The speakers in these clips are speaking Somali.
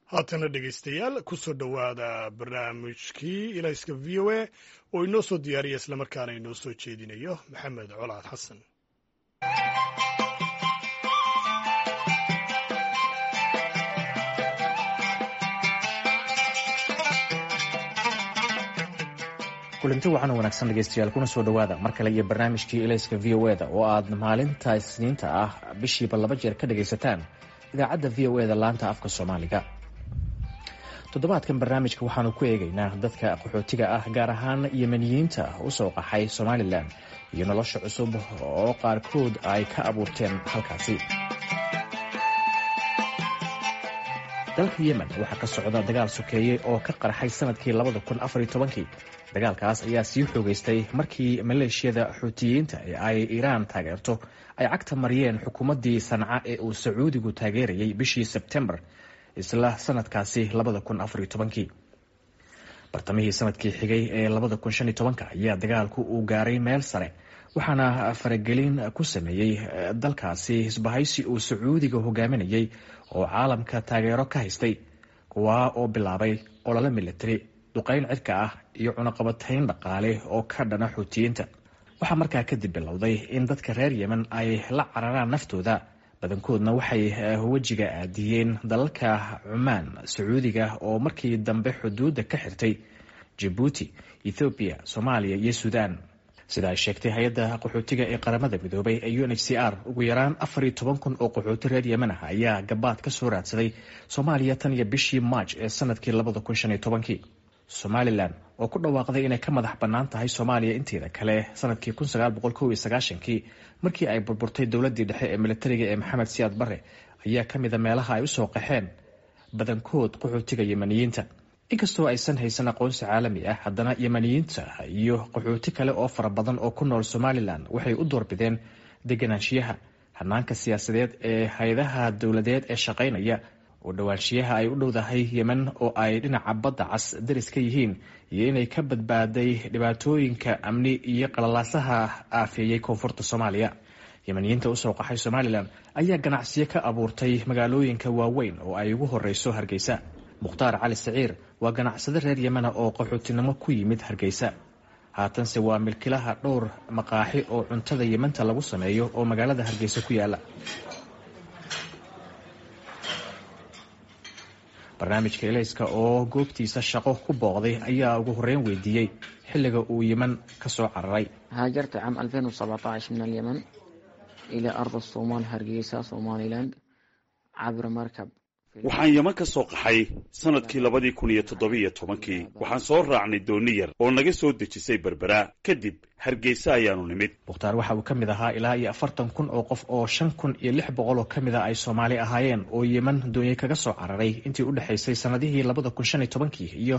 haatana dhegaystayaal ku soo dhowaada barnaamijkii ilayska v o a oo inoo soo diyaariya islamarkaana inoo soo jeedinayo maxamed colaad xasan. kulanti wacan wanaagsan dhegeystayaal kuna soo dhowaada mar kale iyo barnaamijkii ilayska v o da oo aad maalinta isniinta ah bishiiba 2 jeer ka dhagaysataan idaacadda v o da laanta afka soomaaliga. toddobaadkan barnaamijka waxaanu ku eegaynaa dadka qaxootiga ah gaar ahaan yemeniyiinta u soo qaxay somalilan iyo nolosha cusub oo qaarkood ay ka abuurteen halkaasi. dalka yemen waxaa ka socda dagaal sokeeye oo ka qarxay sanadkii 2014. dagaalkaas ayaa sii xoogeystay markii maleeshiyada xuutiyiinta ee ay iiraan taageerto ay cagta mariyeen xukuumaddii sanca ee uu sacuudigu taageerayay bishii sebtembar isla sanadkaasi 2014. bartamihii sanadkii xigay ee 2015 ayaa dagaalku uu gaaray meel sare waxaana faragelin ku sameeyey dalkaasi isbahaysi uu sacuudiga hogaaminayay oo caalamka taageero ka haystay, kuwaa oo bilaabay olole militari, duqayn cirka ah iyo cunaqabatayn dhaqaale oo ka dhana xuutiyiinta. waxaa markaa kadib bilowday in dadka reer yemen ay la cararaan naftooda, badankoodna waxay wejiga aadiyeen dalalka cumaan, sacuudiga oo markii dambe xuduudda ka xirtay jabuuti, ethoobiya, soomaaliya iyo suudaan. sida ay sheegtay hay-adda qaxootiga ee qaramada midoobay ee UNHCR, ugu yaraan 14,000 oo qaxooti reer yemen ah ayaa gabaad ka soo raadsaday soomaaliya tan iyo bishii March ee sanadkii 2015. somalilan oo ku dhawaaqday inay ka madax bannaan tahay soomaaliya inteeda kale sanadkii 1991 markii ay burburtay dowladdii dhexe ee militariga ee maxamed siyaad barre, ayaa ka mida meelaha ay u soo qaxeen badankood qaxootiga yemeniyiinta. inkastoo aysan haysan aqoonsi caalami ah, haddana yemeniyiinta iyo qaxooti kale oo fara badan oo ku nool somalilan waxay u doorbideen deganaanshiyaha, hanaanka siyaasadeed ee hay-adaha dowladeed ee shaqaynaya, oo dhowaanshiyaha ay u dhowdahay yemen oo ay dhinaca badda cas daris ka yihiin, iyo inay ka badbaaday dhibaatooyinka amni iyo qalalaasaha aafeeyey koonfurta soomaaliya. yemeniyiinta usoo qaxay somalilan ayaa ganacsiyo ka abuurtay magaalooyinka waaweyn oo ay ugu horeyso Hargeysa. mukhtaar cali saciir waa ganacsade reer yemena oo qaxootinimo ku yimid Hargeysa, haatanse waa milkilaha dhowr maqaaxi oo cuntada yementa lagu sameeyo oo magaalada Hargeysa ku yaala. barnaamijka ilayska oo goobtiisa shaqo ku booqday ayaa ugu horeyn weydiiyey xilliga uu yemen ka soo cararay. هاجرت عام 2017 من اليمن إلى أرض الصومال هرقيسة سوماليلاند عبر مركب. waxaan yeman ka soo qaxay sanadkii 2017. waxaan soo raacnay dooni yar oo naga soo dejisay berbera, kadib Hargeysa ayaanu nimid. mukhtaar waxa uu ka mid ahaa ilaa iyo 40,000 oo qof oo 5,600 oo ka mid ah ay Soomaali ahaayeen oo yemen doonyo kaga soo cararay intii u dhaxaysay sanadihii 2015 iyo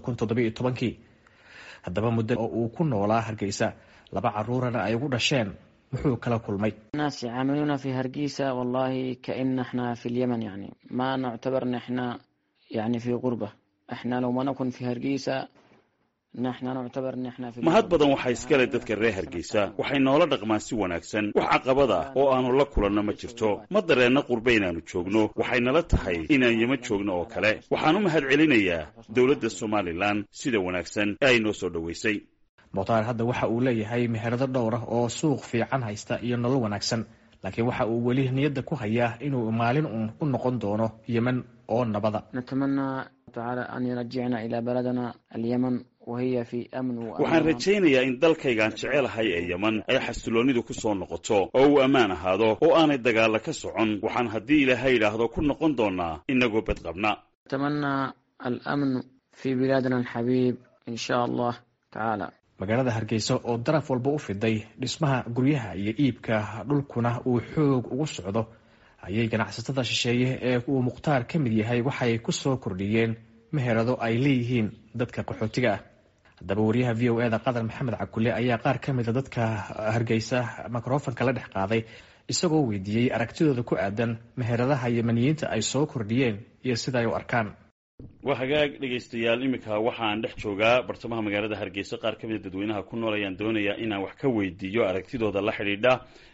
2017. haddaba muddo oo uu ku noolaa Hargeysa, 2 caruurana ay ugu dhasheen, muxuu kala kulmay. الناس يعاملونا في هرقيسة والله كأن احنا في اليمن، يعني ما نعتبر ان احنا يعني في غربة. احنا لو ما نكون في هرقيسة نحن نعتبر ان احنا في mahad badan waxaa iskale dadka reer Hargeysa, waxay noola dhaqmaan si wanaagsan. wax caqabad ah oo aanu la kulanno ma jirto. ma dareenna qurbe inaanu joogno, waxay nala tahay inaan yemen joogno oo kale. waxaan u mahad celinayaa dowladda Somaliland sida wanaagsan ee ay noo soo dhaweysay. mukhtaar hadda waxa uu leeyahay meherado dhowr ah oo suuq fiican haysta iyo nolol wanaagsan, laakiin waxa uu weli niyadda ku hayaa inuu maalin u noqon doono yemen oo nabada. نتمنى تعالى أن يرجعنا إلى بلدنا اليمن وهي في أمن waxaan rajaynayaa in dalkaygaan jecelahay ee yemen ay xasiloonidu ku soo noqoto oo uu ammaan ahaado oo aanay dagaalla ka socon. waxaan haddii ilaahay yidhaahdo ku noqon doonaa inagoo badqabna. نتمنى الأمن في بلادنا الحبيب إن شاء الله تعالى. magaalada Hargeysa oo daraf walba u fiday dhismaha guryaha iyo iibka dhulkuna uu xoog ugu socdo, ayay ganacsatada shisheeye ee uu mukhtaar ka mid yahay waxay ku soo kordhiyeen meherado ay leeyihiin dadka qaxootiga ah. haddaba wariyaha v o da Qadar Maxamed Cakulle ayaa qaar ka mid a dadka Hargeysa mikrofonka la dhex qaaday, isagoo weydiiyey aragtidooda ku aadan meheradaha yemeniyiinta ay soo kordhiyeen iyo sida ay u arkaan. waa hagaag dhegaystayaal, iminka waxaan dhex joogaa bartamaha magaalada Hargeysa. qaar ka mid ah dadweynaha ku nool ayaan doonayaa inaan wax ka weydiiyo aragtidooda la xidhiidha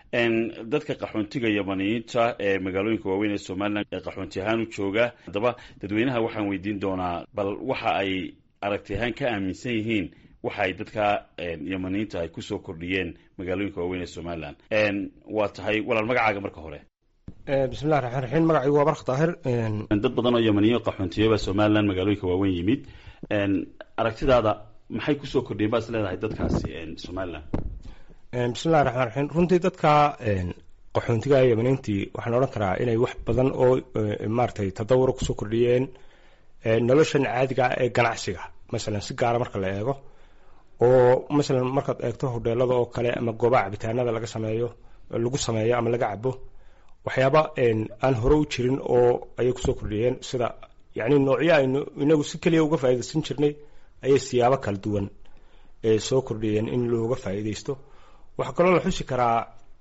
dadka qaxoontiga yamaniyiinta ee magaalooyinka waaweyn ee somaliland ee qaxoonti ahaan u jooga haddaba dadweynaha waxaan weydiin doonaa bal waxa ay aragti ahaan ka aaminsan yihiin waxa ay dadka yamaniyiinta ay kusoo kordhiyeen magaalooyinka waaweyn ee somaliland waa tahay walaal magacaaga marka hore bismillahi raxmaan raxiim magacaygu waa bark daahir dad badan oo yamaniyo qaxoontiyaba somaliland magaalooyinka waaweyn yimid aragtidaada maxay kusoo kordhiyeen baad is leedahay dadkaasi somaliland bismillahi raxmaan raxiim runtii dadka qaxoontiga yamaniintii waxaan odhan karaa inay wax badan oo maaragtay tadawura kusoo kordhiyeen noloshan caadiga ee ganacsiga masalan si gaara marka la eego oo masalan markaad eegto hodheelada oo kale ama goobaha cabitaanada lagu sameeyo ama laga cabo waxyaaba aan hore u jirin oo ayay kusoo kordhiyeen sida yacni noocyo aynu inagu si keliya uga faa'iidaysan jirnay ayay siyaabo kala duwan soo kordhiyeen in looga faa'iidaysto waxaa kaloo la xusi karaa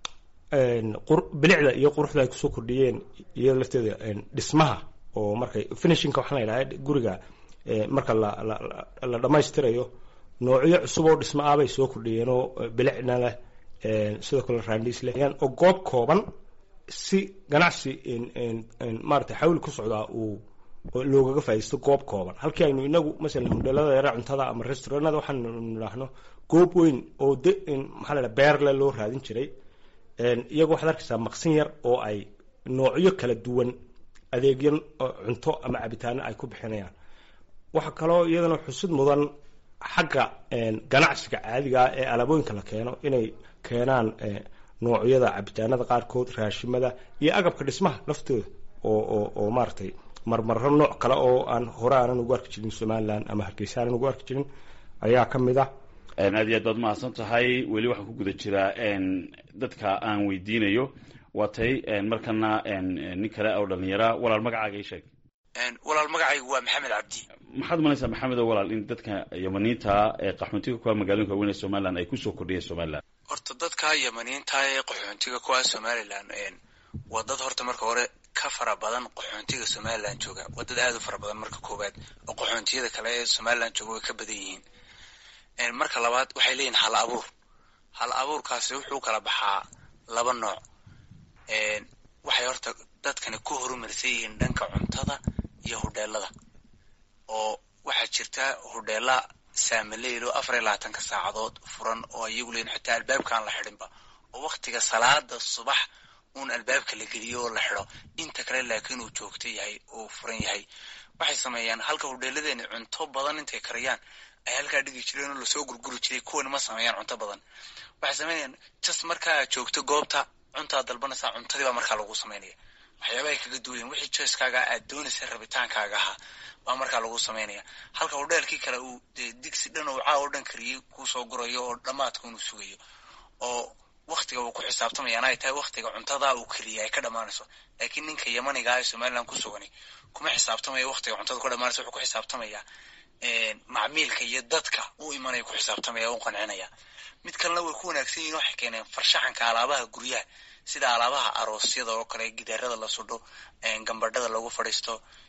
bilicda iyo quruxda ay kusoo kordhiyeen iyada lafteeda dhismaha oo markay finishingka waxaan la yidhaha guriga marka la dhammaystirayo noocyo cusub oo dhismo ah bay soo kordhiyeen oo bilicna leh sidoo kale raandhiis leh oo goob kooban si ganacsi maaragtay xawli ku socdaa uu loogaga faa'iidaysto goob kooban halkii aynu inagu masalan hodheelada yara cuntada ama restauranada waxaanu nidhaahno goob weyn oo maxaa la yidhaha beerle loo raadin jiray iyagoo waxaad arkaysaa maqsin yar oo ay noocyo kala duwan adeegyo cunto ama cabitaano ay ku bixinayaan waxaa kaloo iyadana xusid mudan xagga ganacsiga caadiga ee alaabooyinka la keeno inay keenaan noocyada cabitaanada qaarkood raashimada iyo agabka dhismaha laftooda oo maaragtay marmarro nooc kale oo aan hore aanan ugu arki jirin somaliland ama hargeysa aanan ugu arki jirin ayaa ka mid ah aad iyo aad baad mahadsan tahay weli waxaan ku guda jiraa dadka aan weydiinayo waa tay markana nin kale oo dhalinyara walaal magacaaga ii sheeg walaal magacaygu waa maxamed cabdi maxaad umalaysaa maxamed oo walaal in dadka yamaniinta ee qaxoontiga kuwa magaalooyinka waaweyn ee somaliland ay kusoo kordhiyeen somaliland horta dadka yamaniinta ee qaxoontiga kuwa somaliland waa dad horta marka hore ka fara badan qaxoontiga somaliland jooga waa dad aad u fara badan marka koowaad oo qaxoontiyada kale ee somaliland jooga way ka badan yihiin marka labaad waxay leeyihin hal abuurkaasi wuxuu kala baxaa laba nooc waxay horta dadkani ku horumarsan yihiin dhanka cuntada iyo hodheelada oo waxaa jirta hodheela saamileylo 24 saacadood furan oo iyagu leeyihin xitaa albaabka aan la xidhinba oo waqtiga salaada subax uun albaabka la geliyo oo la xidho inta kale laakiin uu joogto yahay oo furan yahay waxay sameeyaan halka hodheeladeeni cunto badan intay kariyaan ay halkaa dhigi jireen oo lasoo gurguri jiray kuwan ma sameeyaan cunto badan waxay sameeyaan just markaa joogto goobta cuntaa dalbanaysaa cuntadii baa markaa lagu sameynaya waxyaaba ay kaga duwayen wixii choicekaaga aad doonaysa rabitaankaaga ahaa baa markaa lagu sameynaya halka hodheelkii kale uu digsi dhan oo caa oo dhan kariyey kusoo gurayo oo dhammaadka inuu sugayo oo waqtiga uu ku xisaabtamayaan ay tahay waqtiga cuntada uu kariya ay ka dhamaanayso laakiin ninka yamaniga ee somaliland ku sugani kuma xisaabtamayo waqtiga cuntada ku dhamaanayso wuxuu ku xisaabtamayaa macmiilka iyo dadka uu imanaya ku xisaabtamaya u qancinaya mid kalena way ku wanaagsan yihiin waxay keeneen farshaxanka alaabaha guryaha sida alaabaha aroosyada oo kale gidaarada la sudho gambadhada lagu fadhiisto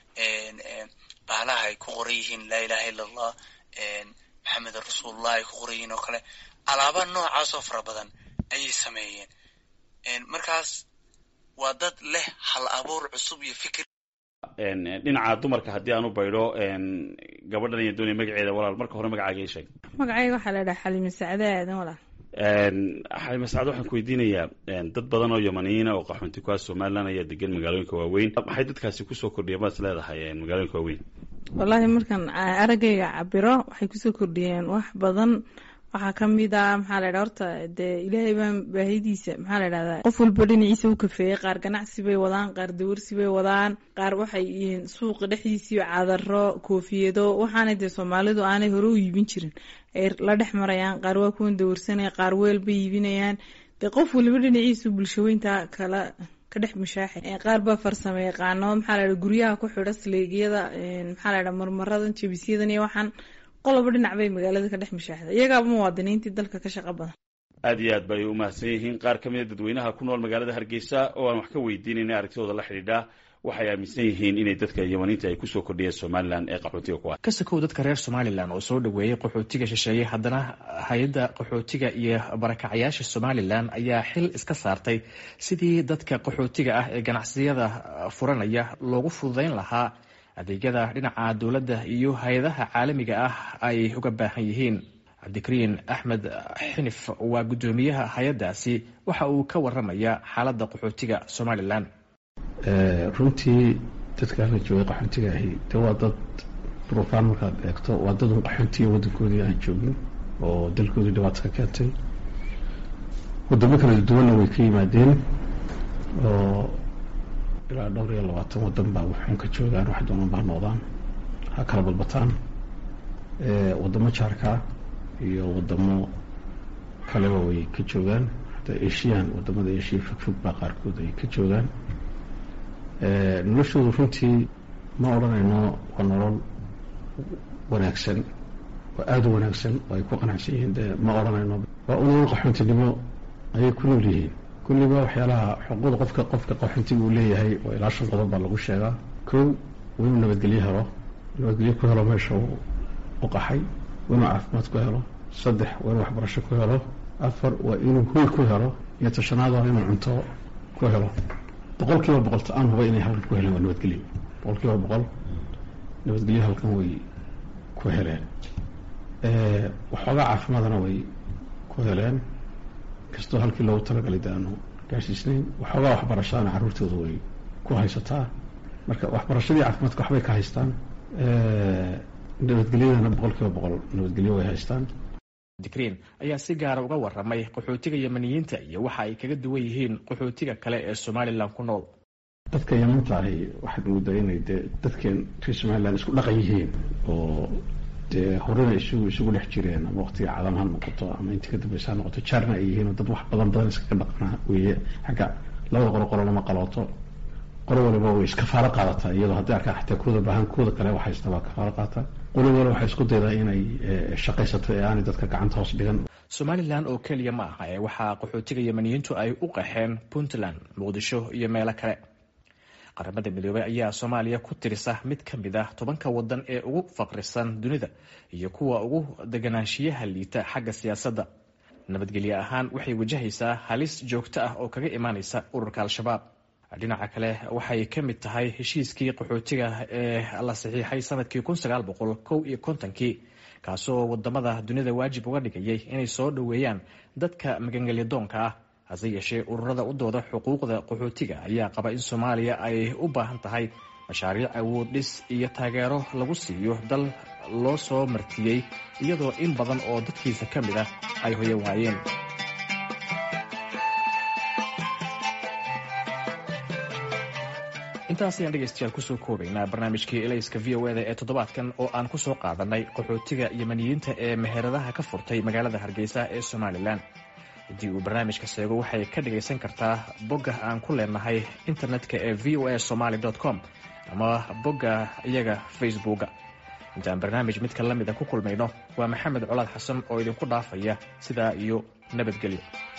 bahalaha ay ku qoran yihiin laa ilaaha illa allah maxamed rasuulullah ay ku qoran yihiin oo kale alaabaha noocaas oo fara badan ayay sameeyeen markaas waa dad leh hal abuur cusub iyo fikir dhinaca dumarka haddii aan u baydho gabadhan iyo doonaya magaceeda walaal marka hore magacaaga ii sheeg magacayga waxaa la dhaha xalime sacde aadan walaal xalime sacde waxaan ku weydiinayaa dad badan oo yamaniyiina oo qaxoonti kuwa somaliland ayaa degan magaalooyinka waaweyn maxay dadkaasi kusoo kordhiyeen baad is leedahay magaalooyinka waaweyn wallaahi markaan araggayga cabiro waxay kusoo kordhiyeen wax badan waxaa kamid ah maxaa la yidhaha horta dee ilaahay baan baahidiisa maxaa la yidhahdaa qof walba dhinaciisa u kafeeyey qaar ganacsi bay wadaan qaar dawarsi bay wadaan qaar waxay yihiin suuqa dhexdiisii cadaro koofiyado waxaana dee soomaalidu aanay hore u iibin jirin ay la dhex marayaan qaar waa kuwan dawarsanaya qaar weel bay iibinayaan dee qof waliba dhinaciisu bulshaweynta kala ka dhex mushaaxay qaar baa farsamo yaqaano maxaa la yidhaha guryaha ku xidha sleegyada maxaa la yidhaha marmaradan jabisyadan iyo waxaan qoloba dhinac bay magaalada ka dhex mushaaxda iyagaaba muwaadiniintii dalka ka shaqo badan aad iyo aad bay u mahadsan yihiin qaar ka mid a dadweynaha ku nool magaalada hargeysa oo aan wax ka weydiinayna aragtidooda la xidhiidha waxay aaminsan yihiin inay dadka yamaniinta ay kusoo kordhiyeen somalilan ee qaxootiga ku ah. ka sakow dadka reer somalilan oo soo dhoweeyey qaxootiga shisheeye, haddana hay-adda qaxootiga iyo barakacayaasha somalilan ayaa xil iska saartay sidii dadka qaxootiga ah ee ganacsiyada furanaya loogu fududayn lahaa adeegyada dhinaca dowladda iyo hay-adaha caalamiga ah ay uga baahan yihiin. cabdikariin axmed xinif waa guddoomiyaha hay-addaasi, waxa uu ka waramaya xaaladda qaxootiga somalilan. runtii dadka halka joogay qaxootiga ahi de waa dad profaan markaad eegto waa dad un qaxootiga waddankoodii aan joogin oo dalkoodii dhibaato ka keentay. wadamo kala duwanna way ka yimaadeen oo ilaa dhowr iyo 20 waddan baa waxuun ka joogaan, wax doonan baa noqdaan, ha kala balbataan. wadamo jaarka iyo wadamo kaleba way ka joogaan, hataa asian wadamada asia fogfog baa qaarkood ay ka joogaan. noloshoodu runtii ma odhanayno waa nolol wanaagsan, waa aada u wanaagsan oo ay ku qanacsan yihiin. de ma odhanayno waa unool qaxoontinimo ayay ku nool yihiin. kulliba waxyaalaha xuquuqda qofka qaxoontiga uu leeyahay oo ilaa 5 qodob baa lagu sheegaa. 1 waa inuu nabadgelyo ku helo meesha u qaxay, waa inuu caafimaad ku helo. 3 waa inuu waxbarasho ku helo. 4 waa inuu hoy ku helo. iyo 5 waa inuu cunto ku helo. 100% aan huba inay halkan ku heleen waa nabadgelyo. 100% nabadgelyo halkan way ku heleen. waxoogaa caafimaadna way ku heleen, kastoo halkii loogu talagalay daanu gaarsiisnayn. waxoogaa waxbarashadana carruurtooda way ku haysataa. marka waxbarashadii caafimaadka waxbay ka haystaan. nabadgelyadana 100% nabadgelyo way haystaan. cabdikariin ayaa si gaara uga waramay qaxootiga yamaniyiinta iyo waxa ay kaga duwan yihiin qaxootiga kale ee somalilan ku nool. dadka yamanta ahi waxaad moodaa inay dee dadkeen reer somalilan isku dhaqan yihiin oo dee horena isugu dhex jireen, ama waqtiga cadam ha noqoto ama intii ka dambaysa ha noqoto, jaarna ay yihiin oo dad wax badan iskaga dhaqnaa weeye. xagga labada qolo lama qalooto, qolo waliba way iskafaalo qaadataa, iyadoo haddii arkaan xataa kooda baahan kooda kale wax haysta waa kafaalo qaata. qolo waliba waxay isku daydaa inay shaqaysato ee aanay dadka gacanta hoos dhigan. somalilan oo keliya ma aha ee waxaa qaxootiga yamaniyiintu ay u qaxeen puntland, muqdisho iyo meelo kale. qaramada midoobay ayaa soomaaliya ku tirisa mid ka mid ah 10 waddan ee ugu faqrisan dunida iyo kuwa ugu deganaanshiyaha liita xagga siyaasadda. nabadgelyo ahaan waxay wajahaysaa halis joogto ah oo kaga imaanaysa ururka al-shabaab. dhinaca kale waxay ka mid tahay heshiiskii qaxootiga ee la saxiixay sanadkii 1951 kaasoo wadamada dunida waajib uga dhigayay inay soo dhoweeyaan dadka magangelyadoonka ah. hase yeeshee ururada u dooda xuquuqda qaxootiga ayaa qaba in soomaaliya ay u baahan tahay mashaariic awood dhis iyo taageero lagu siiyo dal loo soo martiyey, iyadoo in badan oo dadkiisa ka mid ah ay hoyan waayeen. intaas ayaan dhegaystayaal kusoo koobaynaa barnaamijkii elayska v o eda ee toddobaadkan oo aan ku soo qaadanay qaxootiga yamaniyiinta ee meheradaha ka furtay magaalada hargeysa ee somalilan. haddii uu barnaamijka seego waxay ka dhagaysan kartaa bogga aan ku leenahay internetka ee voasomali.com ama bogga iyaga facebooka. intaan barnaamij midka lamida ku kulmayno waa maxamed colaad xasan oo idinku dhaafaya sidaa iyo nabadgelyo.